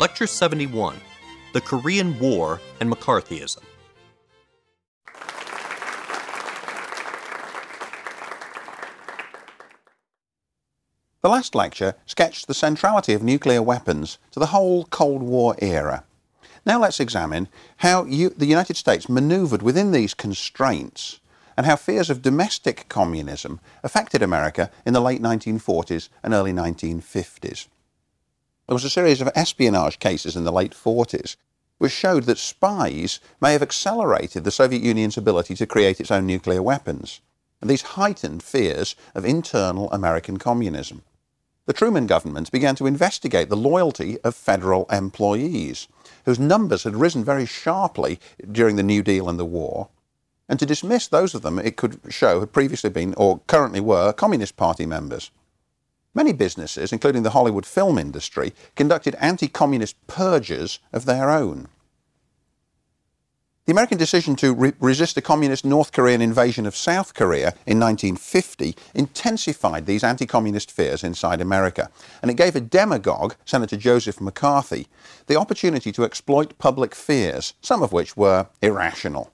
Lecture 71, The Korean War and McCarthyism. The last lecture sketched the centrality of nuclear weapons to the whole Cold War era. Now let's examine how the United States manoeuvred within these constraints and how fears of domestic communism affected America in the late 1940s and early 1950s. There was a series of espionage cases in the late 40s which showed that spies may have accelerated the Soviet Union's ability to create its own nuclear weapons, and these heightened fears of internal American communism. The Truman government began to investigate the loyalty of federal employees, whose numbers had risen very sharply during the New Deal and the war, and to dismiss those of them it could show had previously been or currently were Communist Party members. Many businesses, including the Hollywood film industry, conducted anti-communist purges of their own. The American decision to resist the communist North Korean invasion of South Korea in 1950 intensified these anti-communist fears inside America, and it gave a demagogue, Senator Joseph McCarthy, the opportunity to exploit public fears, some of which were irrational.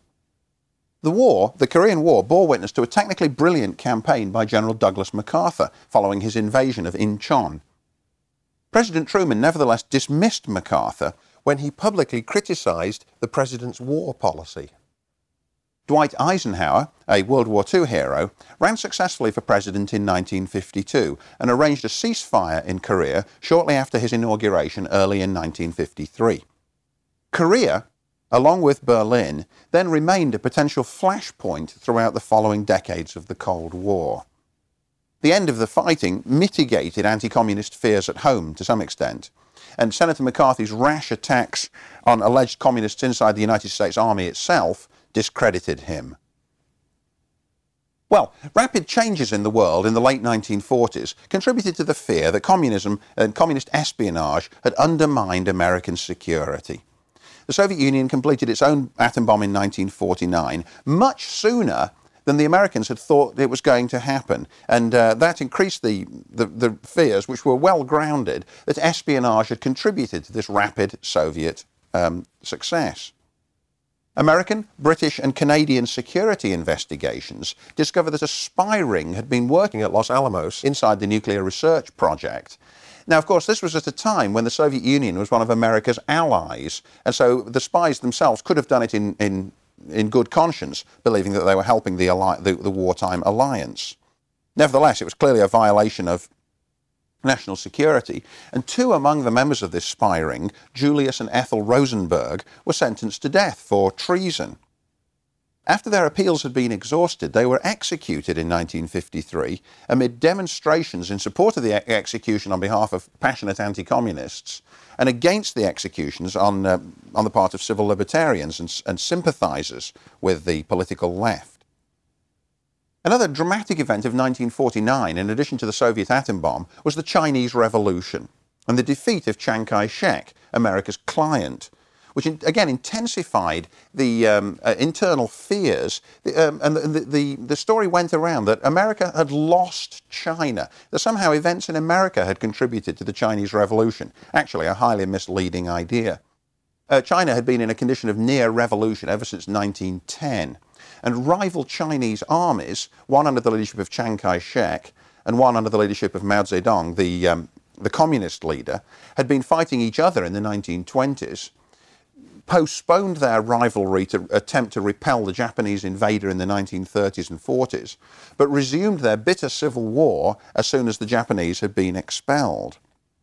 The Korean War, bore witness to a technically brilliant campaign by General Douglas MacArthur following his invasion of Incheon. President Truman nevertheless dismissed MacArthur when he publicly criticized the president's war policy. Dwight Eisenhower, a World War II hero, ran successfully for president in 1952 and arranged a ceasefire in Korea shortly after his inauguration early in 1953. Korea, along with Berlin, then remained a potential flashpoint throughout the following decades of the Cold War. The end of the fighting mitigated anti-communist fears at home to some extent, and Senator McCarthy's rash attacks on alleged communists inside the United States Army itself discredited him. Well, rapid changes in the world in the late 1940s contributed to the fear that communism and communist espionage had undermined American security. The Soviet Union completed its own atom bomb in 1949, much sooner than the Americans had thought it was going to happen. And that increased the fears, which were well grounded, that espionage had contributed to this rapid Soviet success. American, British and Canadian security investigations discovered that a spy ring had been working at Los Alamos inside the nuclear research project. Now, of course, this was at a time when the Soviet Union was one of America's allies, and so the spies themselves could have done it in good conscience, believing that they were helping the wartime alliance. Nevertheless, it was clearly a violation of national security, and two among the members of this spy ring, Julius and Ethel Rosenberg, were sentenced to death for treason. After their appeals had been exhausted, they were executed in 1953 amid demonstrations in support of the execution on behalf of passionate anti-communists and against the executions on the part of civil libertarians and sympathizers with the political left. Another dramatic event of 1949, in addition to the Soviet atom bomb, was the Chinese Revolution and the defeat of Chiang Kai-shek, America's client, which again intensified the internal fears. The story went around that America had lost China, that somehow events in America had contributed to the Chinese Revolution. Actually, a highly misleading idea. China had been in a condition of near revolution ever since 1910, and rival Chinese armies, one under the leadership of Chiang Kai-shek and one under the leadership of Mao Zedong, the communist leader, had been fighting each other in the 1920s, postponed their rivalry to attempt to repel the Japanese invader in the 1930s and 40s, but resumed their bitter civil war as soon as the Japanese had been expelled.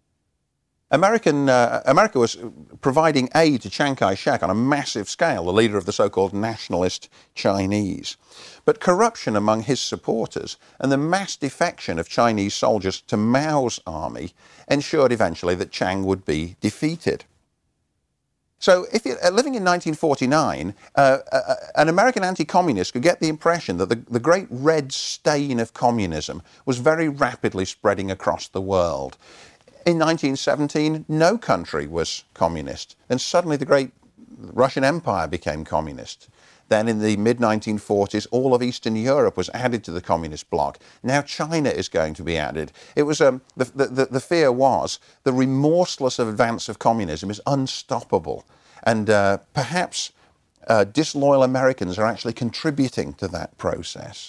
America was providing aid to Chiang Kai-shek on a massive scale, the leader of the so-called nationalist Chinese. But corruption among his supporters and the mass defection of Chinese soldiers to Mao's army ensured eventually that Chiang would be defeated. So if you're living in 1949, an American anti-communist could get the impression that the great red stain of communism was very rapidly spreading across the world. In 1917, no country was communist, and suddenly the great Russian Empire became communist. Then in the mid-1940s, all of Eastern Europe was added to the communist bloc. Now China is going to be added. It was the fear was the remorseless advance of communism is unstoppable, and perhaps disloyal Americans are actually contributing to that process.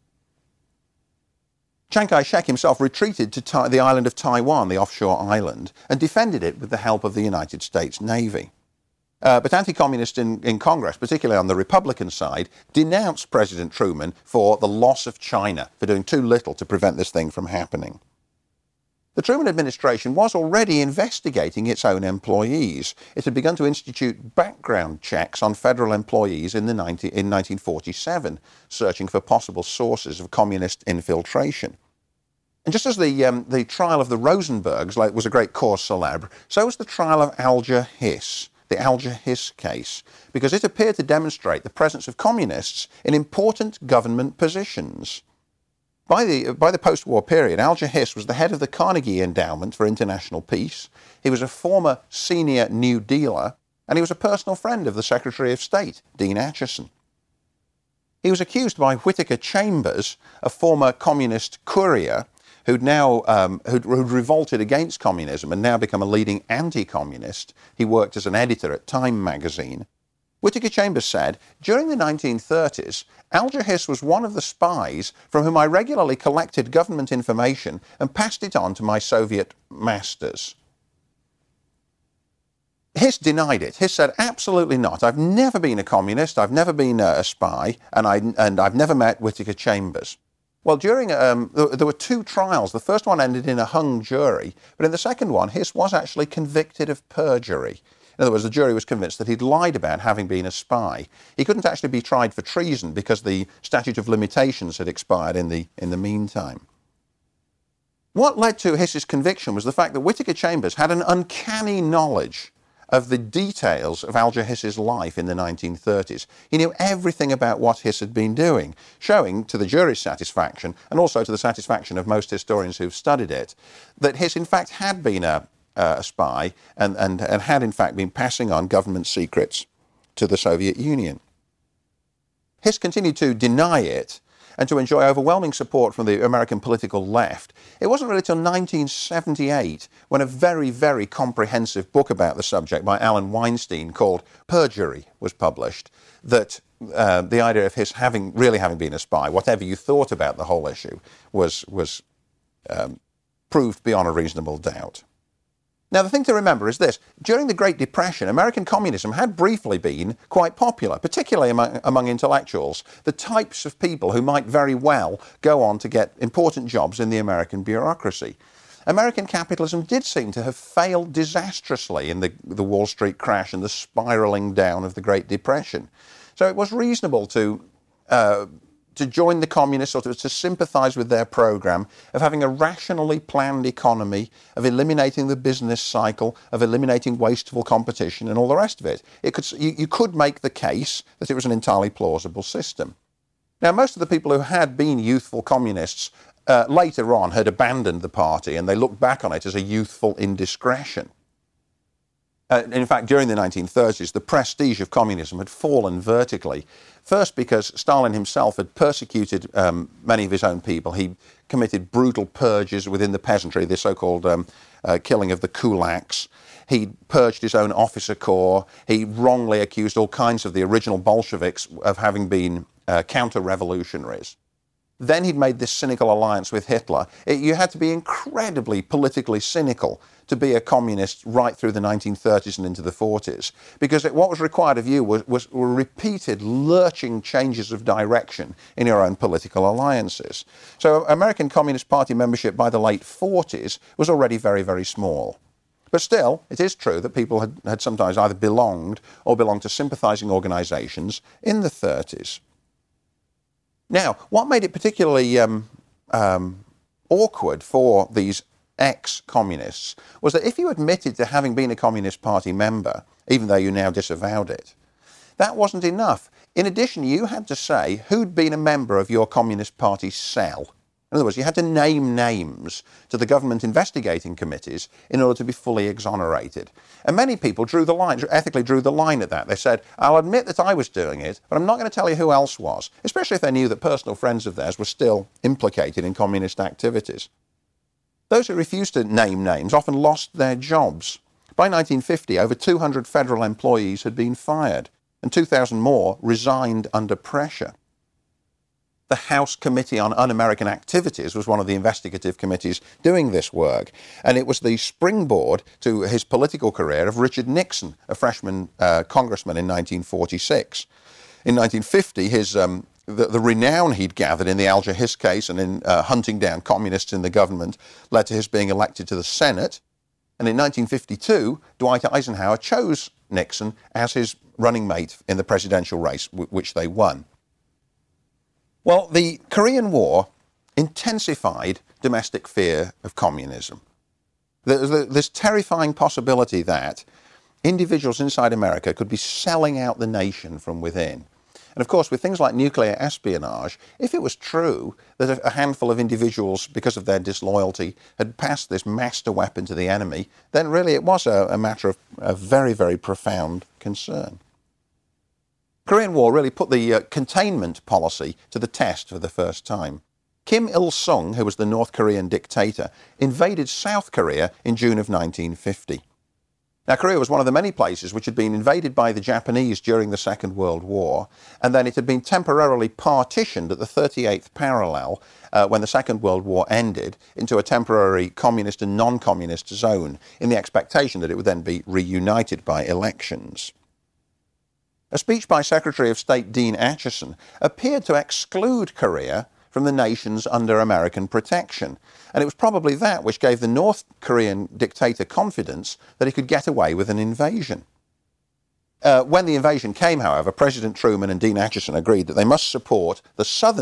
Chiang Kai-shek himself retreated to the island of Taiwan, the offshore island, and defended it with the help of the United States Navy. But anti-communists in Congress, particularly on the Republican side, denounced President Truman for the loss of China, for doing too little to prevent this thing from happening. The Truman administration was already investigating its own employees. It had begun to institute background checks on federal employees in 1947, searching for possible sources of communist infiltration. And just as the trial of the Rosenbergs was a great cause célèbre, so was the trial of Alger Hiss, the Alger Hiss case, because it appeared to demonstrate the presence of communists in important government positions. By the post-war period, Alger Hiss was the head of the Carnegie Endowment for International Peace. He was a former senior New Dealer, and he was a personal friend of the Secretary of State, Dean Acheson. He was accused by Whittaker Chambers, a former communist courier, who'd revolted against communism and now become a leading anti-communist. He worked as an editor at Time magazine. Whittaker Chambers said, during the 1930s, Alger Hiss was one of the spies from whom I regularly collected government information and passed it on to my Soviet masters. Hiss denied it. Hiss said, absolutely not. I've never been a communist, I've never been a spy, and I've never met Whittaker Chambers. Well, there were two trials. The first one ended in a hung jury, but in the second one, Hiss was actually convicted of perjury. In other words, the jury was convinced that he'd lied about having been a spy. He couldn't actually be tried for treason because the statute of limitations had expired in the meantime. What led to Hiss's conviction was the fact that Whittaker Chambers had an uncanny knowledge of the details of Alger Hiss's life in the 1930s. He knew everything about what Hiss had been doing, showing to the jury's satisfaction, and also to the satisfaction of most historians who've studied it, that Hiss in fact had been a spy and had in fact been passing on government secrets to the Soviet Union. Hiss continued to deny it and to enjoy overwhelming support from the American political left. It wasn't really until 1978 when a very, very comprehensive book about the subject by Alan Weinstein called Perjury was published that the idea of Hiss really having been a spy, whatever you thought about the whole issue, was proved beyond a reasonable doubt. Now, the thing to remember is this. During the Great Depression, American communism had briefly been quite popular, particularly among intellectuals, the types of people who might very well go on to get important jobs in the American bureaucracy. American capitalism did seem to have failed disastrously in the Wall Street crash and the spiraling down of the Great Depression. So it was reasonable to join the communists or to sympathize with their program of having a rationally planned economy, of eliminating the business cycle, of eliminating wasteful competition and all the rest of it. You could make the case that it was an entirely plausible system. Now, most of the people who had been youthful communists later on had abandoned the party and they looked back on it as a youthful indiscretion. In fact, during the 1930s, the prestige of communism had fallen vertically. First, because Stalin himself had persecuted many of his own people. He committed brutal purges within the peasantry, the so-called killing of the kulaks. He purged his own officer corps. He wrongly accused all kinds of the original Bolsheviks of having been counter-revolutionaries. Then he'd made this cynical alliance with Hitler. You had to be incredibly politically cynical to be a communist right through the 1930s and into the 40s, because what was required of you were repeated lurching changes of direction in your own political alliances. So American Communist Party membership by the late 40s was already very, very small. But still, it is true that people had sometimes either belonged or belonged to sympathizing organizations in the 30s. Now, what made it particularly awkward for these ex-communists was that if you admitted to having been a Communist Party member, even though you now disavowed it, that wasn't enough. In addition, you had to say who'd been a member of your Communist Party cell. In other words, you had to name names to the government investigating committees in order to be fully exonerated. And many people ethically drew the line at that. They said, I'll admit that I was doing it, but I'm not going to tell you who else was, especially if they knew that personal friends of theirs were still implicated in communist activities. Those who refused to name names often lost their jobs. By 1950, over 200 federal employees had been fired, and 2,000 more resigned under pressure. The House Committee on Un-American Activities was one of the investigative committees doing this work, and it was the springboard to his political career of Richard Nixon, a freshman congressman in 1946. In 1950, the renown he'd gathered in the Alger Hiss case and in hunting down communists in the government led to his being elected to the Senate. And in 1952, Dwight Eisenhower chose Nixon as his running mate in the presidential race, which they won. Well, the Korean War intensified domestic fear of communism. There's this terrifying possibility that individuals inside America could be selling out the nation from within. And of course, with things like nuclear espionage, if it was true that a handful of individuals, because of their disloyalty, had passed this master weapon to the enemy, then really it was a matter of a very, very profound concern. The Korean War really put the containment policy to the test for the first time. Kim Il-sung, who was the North Korean dictator, invaded South Korea in June of 1950. Now, Korea was one of the many places which had been invaded by the Japanese during the Second World War, and then it had been temporarily partitioned at the 38th parallel when the Second World War ended into a temporary communist and non-communist zone in the expectation that it would then be reunited by elections. A speech by Secretary of State Dean Acheson appeared to exclude Korea from the nations under American protection. And it was probably that which gave the North Korean dictator confidence that he could get away with an invasion. When the invasion came, however, President Truman and Dean Acheson agreed that they must support the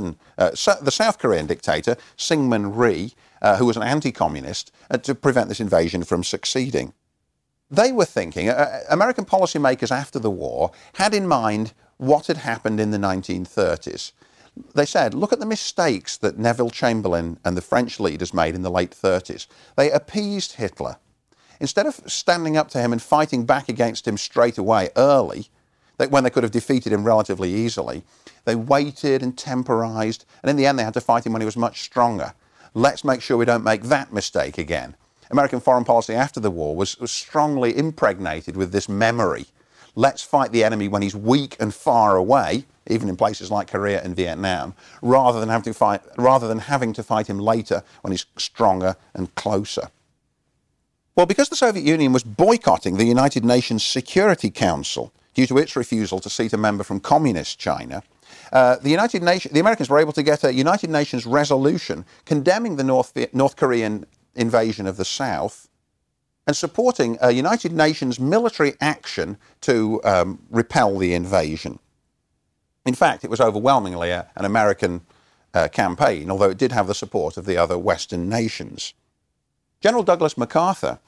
South Korean dictator, Syngman Rhee, who was an anti-communist, to prevent this invasion from succeeding. They were thinking, American policymakers after the war had in mind what had happened in the 1930s. They said, look at the mistakes that Neville Chamberlain and the French leaders made in the late 30s. They appeased Hitler. Instead of standing up to him and fighting back against him straight away early, when they could have defeated him relatively easily, they waited and temporized, and in the end they had to fight him when he was much stronger. Let's make sure we don't make that mistake again. American foreign policy after the war was strongly impregnated with this memory. Let's fight the enemy when he's weak and far away, even in places like Korea and Vietnam, rather than having to fight him later when he's stronger and closer. Well, because the Soviet Union was boycotting the United Nations Security Council due to its refusal to seat a member from communist China, the Americans were able to get a United Nations resolution condemning the North Korean invasion of the South and supporting a United Nations military action to repel the invasion. In fact, it was overwhelmingly an American campaign, although it did have the support of the other Western nations. General Douglas MacArthur,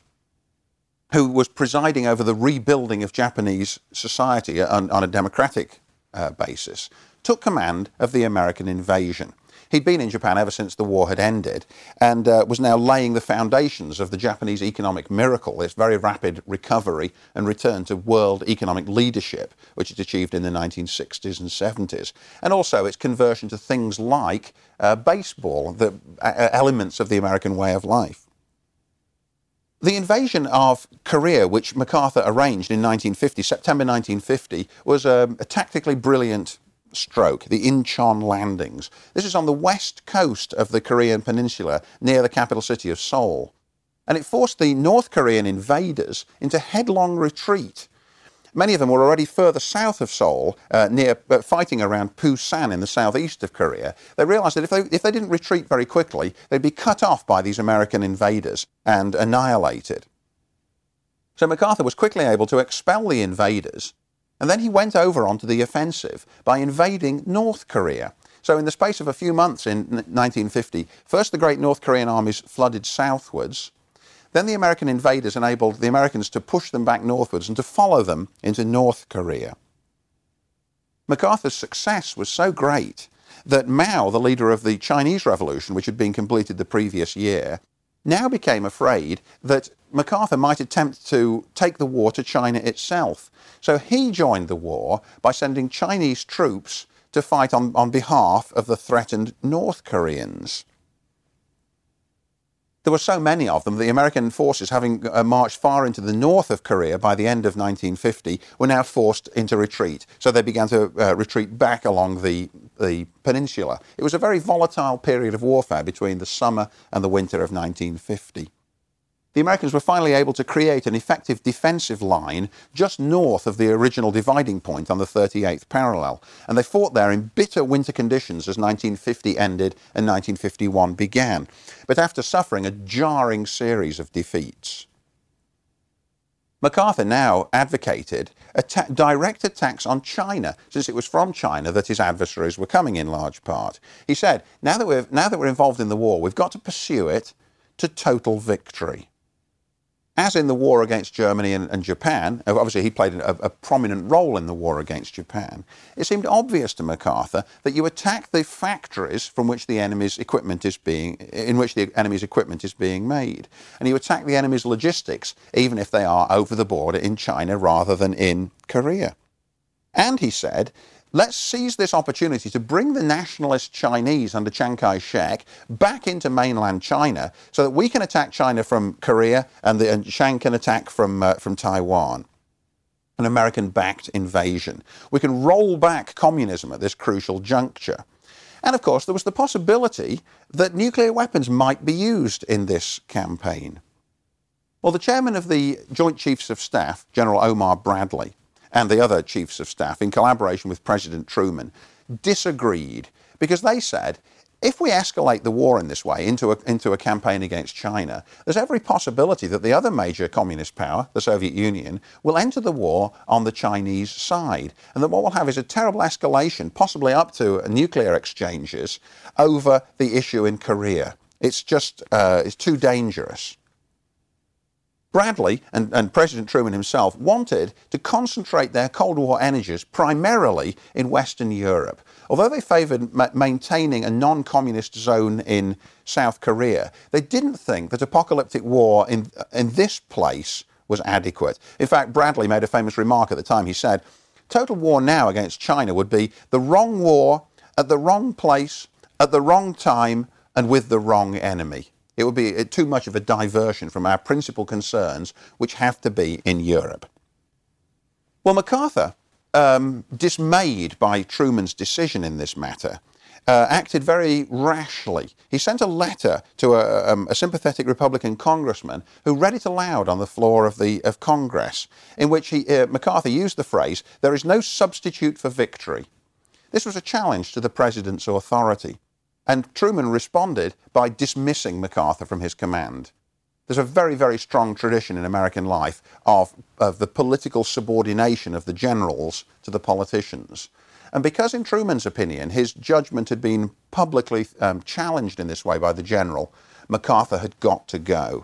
who was presiding over the rebuilding of Japanese society on a democratic basis, took command of the American invasion. He'd been in Japan ever since the war had ended and was now laying the foundations of the Japanese economic miracle, its very rapid recovery and return to world economic leadership, which it achieved in the 1960s and 70s, and also its conversion to things like baseball, the elements of the American way of life. The invasion of Korea, which MacArthur arranged in September 1950, was a tactically brilliant stroke, the Incheon landings. This is on the west coast of the Korean peninsula, near the capital city of Seoul. And it forced the North Korean invaders into headlong retreat. Many of them were already further south of Seoul, fighting around Pusan in the southeast of Korea. They realized that if they didn't retreat very quickly, they'd be cut off by these American invaders and annihilated. So MacArthur was quickly able to expel the invaders, and then he went over onto the offensive by invading North Korea. So in the space of a few months in 1950, first the great North Korean armies flooded southwards. Then the American invaders enabled the Americans to push them back northwards and to follow them into North Korea. MacArthur's success was so great that Mao, the leader of the Chinese Revolution, which had been completed the previous year, now became afraid that MacArthur might attempt to take the war to China itself. So he joined the war by sending Chinese troops to fight on behalf of the threatened North Koreans. There were so many of them, the American forces, having marched far into the north of Korea by the end of 1950, were now forced into retreat. So they began to retreat back along the peninsula. It was a very volatile period of warfare between the summer and the winter of 1950. The Americans were finally able to create an effective defensive line just north of the original dividing point on the 38th parallel, and they fought there in bitter winter conditions as 1950 ended and 1951 began, but after suffering a jarring series of defeats. MacArthur now advocated direct attacks on China, since it was from China that his adversaries were coming in large part. He said, now that we're involved in the war, we've got to pursue it to total victory. As in the war against Germany and Japan, obviously he played a prominent role in the war against Japan, it seemed obvious to MacArthur that you attack the factories from which the enemy's equipment is being made. And you attack the enemy's logistics, even if they are over the border in China rather than in Korea. And he said, let's seize this opportunity to bring the nationalist Chinese under Chiang Kai-shek back into mainland China so that we can attack China from Korea and Chiang can attack from Taiwan. An American-backed invasion. We can roll back communism at this crucial juncture. And of course, there was the possibility that nuclear weapons might be used in this campaign. Well, the chairman of the Joint Chiefs of Staff, General Omar Bradley, and the other chiefs of staff, in collaboration with President Truman, disagreed because they said, if we escalate the war in this way into a campaign against China, there's every possibility that the other major communist power, the Soviet Union, will enter the war on the Chinese side, and that what we'll have is a terrible escalation, possibly up to nuclear exchanges, over the issue in Korea. It's just it's too dangerous. Bradley and President Truman himself wanted to concentrate their Cold War energies primarily in Western Europe. Although they favoured maintaining a non-communist zone in South Korea, they didn't think that apocalyptic war in this place was adequate. In fact, Bradley made a famous remark at the time. He said, total war now against China would be the wrong war at the wrong place, at the wrong time, and with the wrong enemy. It would be too much of a diversion from our principal concerns, which have to be in Europe. Well, MacArthur, dismayed by Truman's decision in this matter, acted very rashly. He sent a letter to a sympathetic Republican congressman who read it aloud on the floor of Congress, in which MacArthur used the phrase, "There is no substitute for victory." This was a challenge to the president's authority. And Truman responded by dismissing MacArthur from his command. There's a very, very strong tradition in American life of the political subordination of the generals to the politicians. And because in Truman's opinion, his judgment had been publicly challenged in this way by the general, MacArthur had got to go.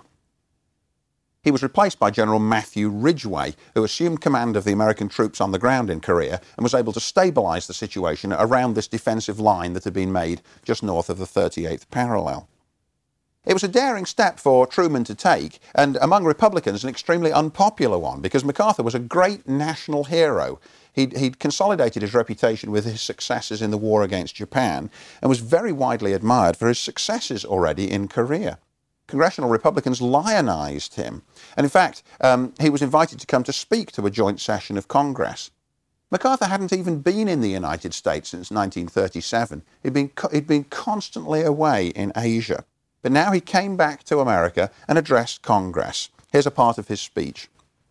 He was replaced by General Matthew Ridgway, who assumed command of the American troops on the ground in Korea and was able to stabilize the situation around this defensive line that had been made just north of the 38th parallel. It was a daring step for Truman to take, and among Republicans an extremely unpopular one, because MacArthur was a great national hero. He'd consolidated his reputation with his successes in the war against Japan and was very widely admired for his successes already in Korea. Congressional Republicans lionized him. And in fact, he was invited to come to speak to a joint session of Congress. MacArthur hadn't even been in the United States since 1937. He'd been constantly away in Asia. But now he came back to America and addressed Congress. Here's a part of his speech.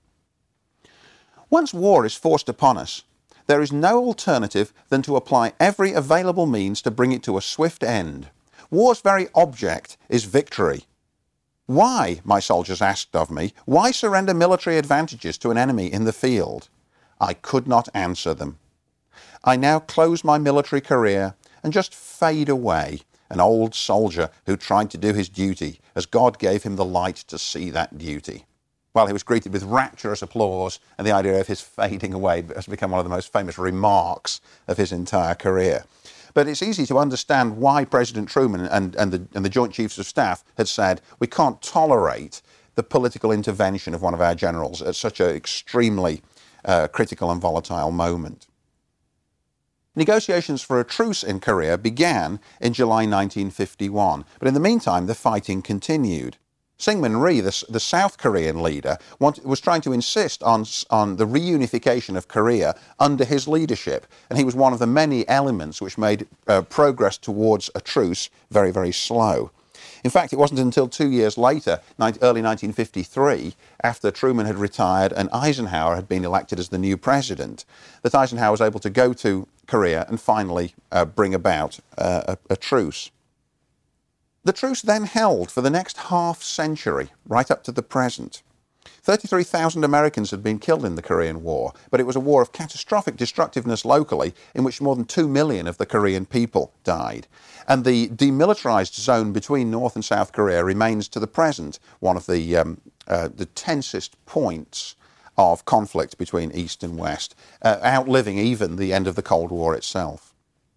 Once war is forced upon us, there is no alternative than to apply every available means to bring it to a swift end. War's very object is victory. Why, my soldiers asked of me, why surrender military advantages to an enemy in the field? I could not answer them. I now close my military career and just fade away, an old soldier who tried to do his duty as God gave him the light to see that duty. Well, he was greeted with rapturous applause, and the idea of his fading away has become one of the most famous remarks of his entire career. But it's easy to understand why President Truman and the Joint Chiefs of Staff had said, we can't tolerate the political intervention of one of our generals at such an extremely critical and volatile moment. Negotiations for a truce in Korea began in July 1951, but in the meantime the fighting continued. Syngman Rhee, the South Korean leader, was trying to insist on the reunification of Korea under his leadership, and he was one of the many elements which made progress towards a truce very, very slow. In fact, it wasn't until 2 years later, early 1953, after Truman had retired and Eisenhower had been elected as the new president, that Eisenhower was able to go to Korea and finally bring about a truce. The truce then held for the next half century, right up to the present. 33,000 Americans had been killed in the Korean War, but it was a war of catastrophic destructiveness locally in which more than 2 million of the Korean people died. And the demilitarized zone between North and South Korea remains to the present one of the tensest points of conflict between East and West, outliving even the end of the Cold War itself.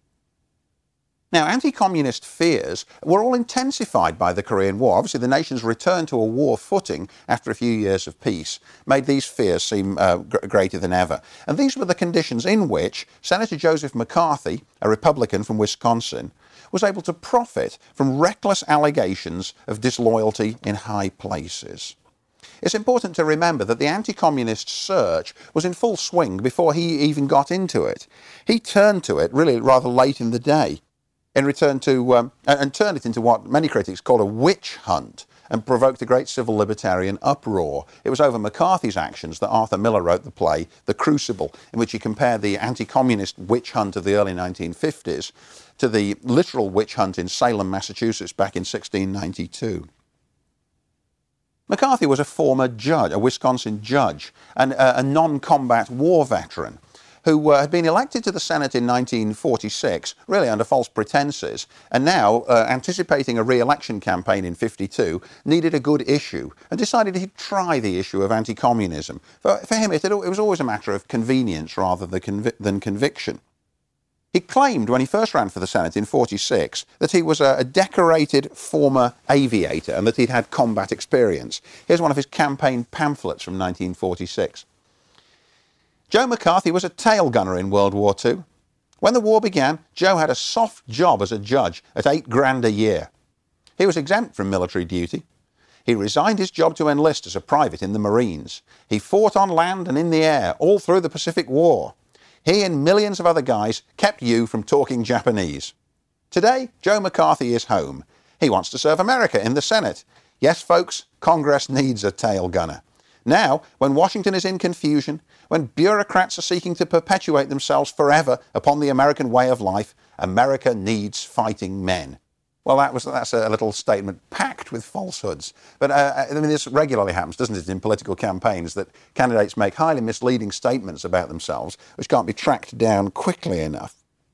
Now, anti-communist fears were all intensified by the Korean War. Obviously, the nation's return to a war footing after a few years of peace made these fears seem greater than ever. And these were the conditions in which Senator Joseph McCarthy, a Republican from Wisconsin, was able to profit from reckless allegations of disloyalty in high places. It's important to remember that the anti-communist search was in full swing before he even got into it. He turned to it really rather late in the day, in return to, and turned it into what many critics call a witch hunt, and provoked a great civil libertarian uproar. It was over McCarthy's actions that Arthur Miller wrote the play The Crucible, in which he compared the anti-communist witch hunt of the early 1950s to the literal witch hunt in Salem, Massachusetts back in 1692. McCarthy was a former judge, a Wisconsin judge, and a non-combat war veteran, who had been elected to the Senate in 1946, really under false pretenses, and now, anticipating a re-election campaign in 52, needed a good issue, and decided he'd try the issue of anti-communism. For him, it was always a matter of convenience rather than conviction. He claimed when he first ran for the Senate in 46 that he was a decorated former aviator and that he'd had combat experience. Here's one of his campaign pamphlets from 1946. Joe McCarthy was a tail gunner in World War II. When the war began, Joe had a soft job as a judge at $8,000 a year. He was exempt from military duty. He resigned his job to enlist as a private in the Marines. He fought on land and in the air all through the Pacific War. He and millions of other guys kept you from talking Japanese. Today, Joe McCarthy is home. He wants to serve America in the Senate. Yes, folks, Congress needs a tail gunner. Now, when Washington is in confusion, when bureaucrats are seeking to perpetuate themselves forever upon the American way of life, America needs fighting men. Well, that's a little statement packed with falsehoods. But I mean, this regularly happens, doesn't it, in political campaigns, that candidates make highly misleading statements about themselves which can't be tracked down quickly enough.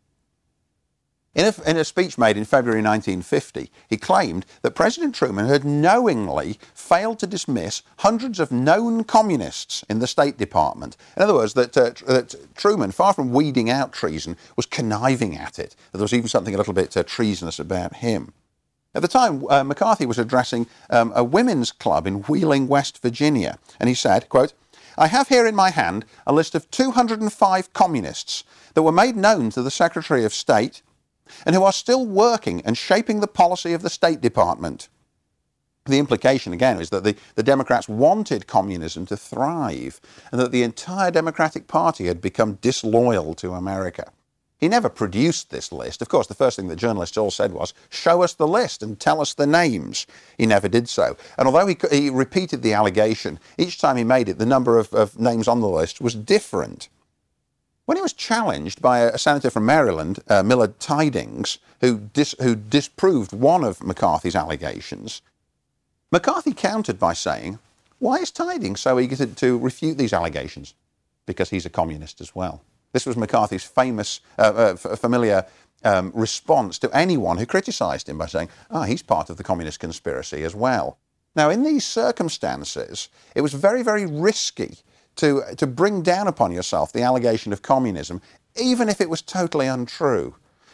In a speech made in February 1950, he claimed that President Truman had knowingly failed to dismiss hundreds of known communists in the State Department. In other words, that Truman, far from weeding out treason, was conniving at it. That there was even something a little bit treasonous about him. At the time, McCarthy was addressing a women's club in Wheeling, West Virginia, and he said, quote, "I have here in my hand a list of 205 communists that were made known to the Secretary of State and who are still working and shaping the policy of the State Department." The implication, again, is that the Democrats wanted communism to thrive and that the entire Democratic Party had become disloyal to America. He never produced this list. Of course, the first thing that journalists all said was, "Show us the list and tell us the names." He never did so. And although he repeated the allegation, each time he made it, the number of names on the list was different. When he was challenged by a senator from Maryland, Millard Tydings, who disproved one of McCarthy's allegations, McCarthy countered by saying, "Why is Tydings so eager to refute these allegations?" Because he's a communist as well. This was McCarthy's famous, familiar response to anyone who criticised him by saying, he's part of the communist conspiracy as well. Now, in these circumstances, it was very, very risky to bring down upon yourself the allegation of communism, even if it was totally untrue.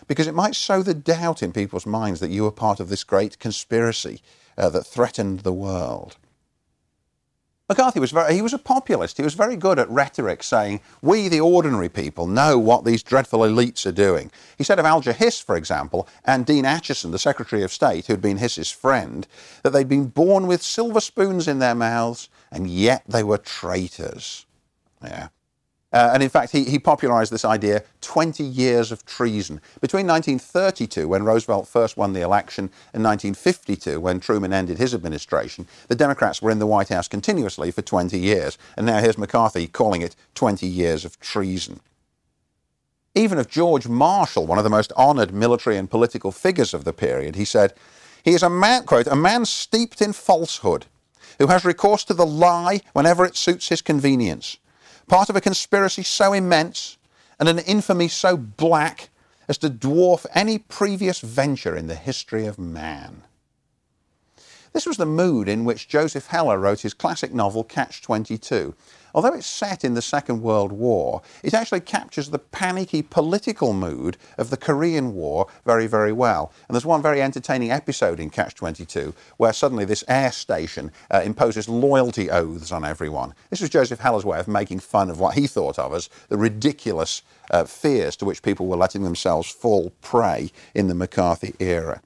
because it might sow the doubt in people's minds that you were part of this great conspiracy that threatened the world. McCarthy was a populist. He was very good at rhetoric, saying, we, the ordinary people, know what these dreadful elites are doing. He said of Alger Hiss, for example, and Dean Acheson, the Secretary of State, who had been Hiss's friend, that they'd been born with silver spoons in their mouths, and yet they were traitors. Yeah. And in fact, he popularised this idea, 20 years of treason. Between 1932, when Roosevelt first won the election, and 1952, when Truman ended his administration, the Democrats were in the White House continuously for 20 years. And now here's McCarthy calling it 20 years of treason. Even of George Marshall, one of the most honoured military and political figures of the period, he said, he is a man, quote, a man steeped in falsehood, who has recourse to the lie whenever it suits his convenience. Part of a conspiracy so immense and an infamy so black as to dwarf any previous venture in the history of man. This was the mood in which Joseph Heller wrote his classic novel Catch-22. Although it's set in the Second World War, it actually captures the panicky political mood of the Korean War very, very well. And there's one very entertaining episode in Catch-22 where suddenly this air station imposes loyalty oaths on everyone. This was Joseph Heller's way of making fun of what he thought of as the ridiculous fears to which people were letting themselves fall prey in the McCarthy era.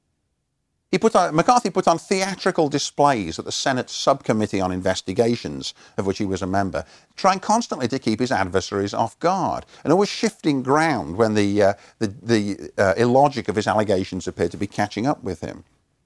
McCarthy put on theatrical displays at the Senate Subcommittee on Investigations, of which he was a member, trying constantly to keep his adversaries off guard, and always shifting ground when the illogic of his allegations appeared to be catching up with him.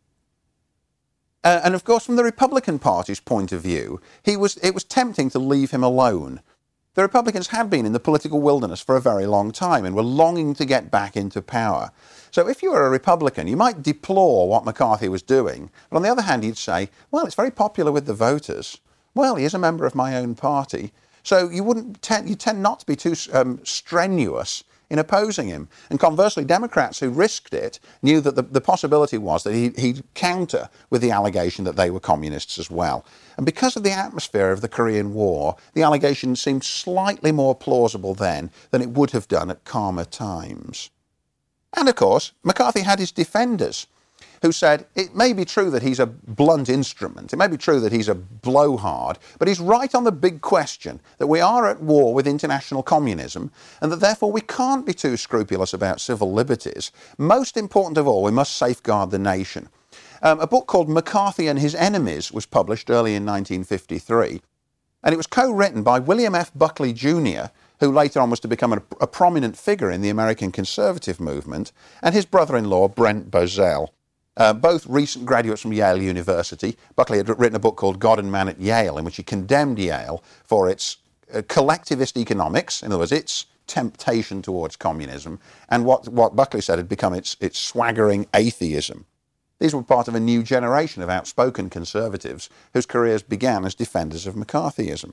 And of course, from the Republican Party's point of view, it was tempting to leave him alone. The Republicans had been in the political wilderness for a very long time and were longing to get back into power. So if you were a Republican, you might deplore what McCarthy was doing, but on the other hand, you'd say, well, it's very popular with the voters. Well, he is a member of my own party. So you tend not to be too strenuous in opposing him. And conversely, Democrats who risked it knew that the possibility was that he'd counter with the allegation that they were communists as well. And because of the atmosphere of the Korean War, the allegation seemed slightly more plausible then than it would have done at calmer times. And of course, McCarthy had his defenders who said, it may be true that he's a blunt instrument, it may be true that he's a blowhard, but he's right on the big question that we are at war with international communism and that therefore we can't be too scrupulous about civil liberties. Most important of all, we must safeguard the nation. A book called McCarthy and His Enemies was published early in 1953, and it was co-written by William F. Buckley Jr., who later on was to become a prominent figure in the American conservative movement, and his brother-in-law, Brent Bozell. Both recent graduates from Yale University. Buckley had written a book called God and Man at Yale, in which he condemned Yale for its collectivist economics, in other words, its temptation towards communism, and what Buckley said had become its swaggering atheism. These were part of a new generation of outspoken conservatives whose careers began as defenders of McCarthyism.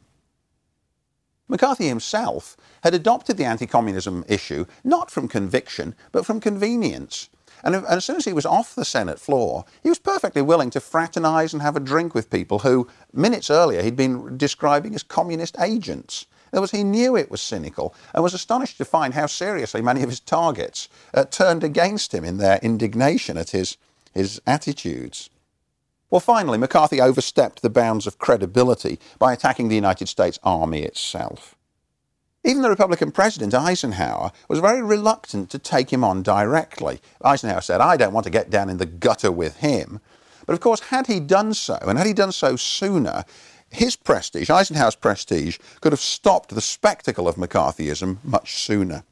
McCarthy himself had adopted the anti-communism issue not from conviction, but from convenience. And as soon as he was off the Senate floor, he was perfectly willing to fraternise and have a drink with people who, minutes earlier, he'd been describing as communist agents. In other words, he knew it was cynical and was astonished to find how seriously many of his targets turned against him in their indignation at his attitudes. Well, finally, McCarthy overstepped the bounds of credibility by attacking the United States Army itself. Even the Republican president, Eisenhower, was very reluctant to take him on directly. Eisenhower said, I don't want to get down in the gutter with him. But of course, had he done so, and had he done so sooner, his prestige, Eisenhower's prestige, could have stopped the spectacle of McCarthyism much sooner.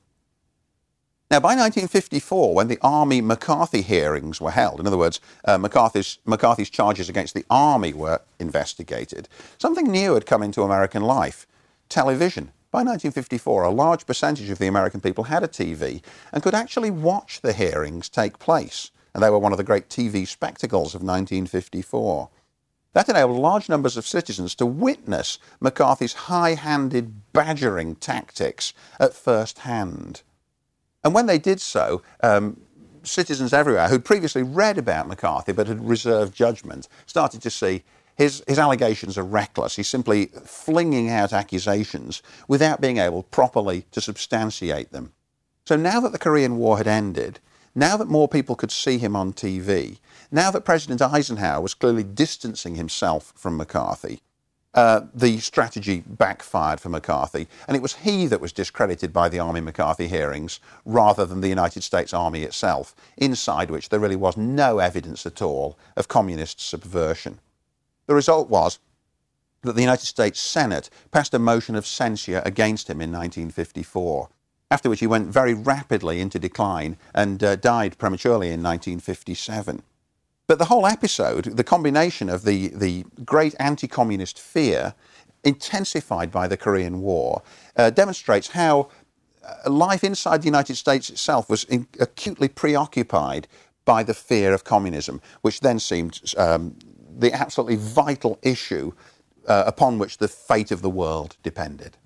Now, by 1954, when the Army McCarthy hearings were held, in other words, McCarthy's charges against the Army were investigated, something new had come into American life: television. By 1954, a large percentage of the American people had a TV and could actually watch the hearings take place, and they were one of the great TV spectacles of 1954. That enabled large numbers of citizens to witness McCarthy's high-handed badgering tactics at first hand. And when they did so, citizens everywhere who'd previously read about McCarthy but had reserved judgment started to see his allegations are reckless. He's simply flinging out accusations without being able properly to substantiate them. So now that the Korean War had ended, now that more people could see him on TV, now that President Eisenhower was clearly distancing himself from McCarthy, the strategy backfired for McCarthy, and it was he that was discredited by the Army-McCarthy hearings rather than the United States Army itself, inside which there really was no evidence at all of communist subversion. The result was that the United States Senate passed a motion of censure against him in 1954, after which he went very rapidly into decline and died prematurely in 1957. But the whole episode, the combination of the great anti-communist fear intensified by the Korean War, demonstrates how life inside the United States itself was acutely preoccupied by the fear of communism, which then seemed the absolutely vital issue upon which the fate of the world depended.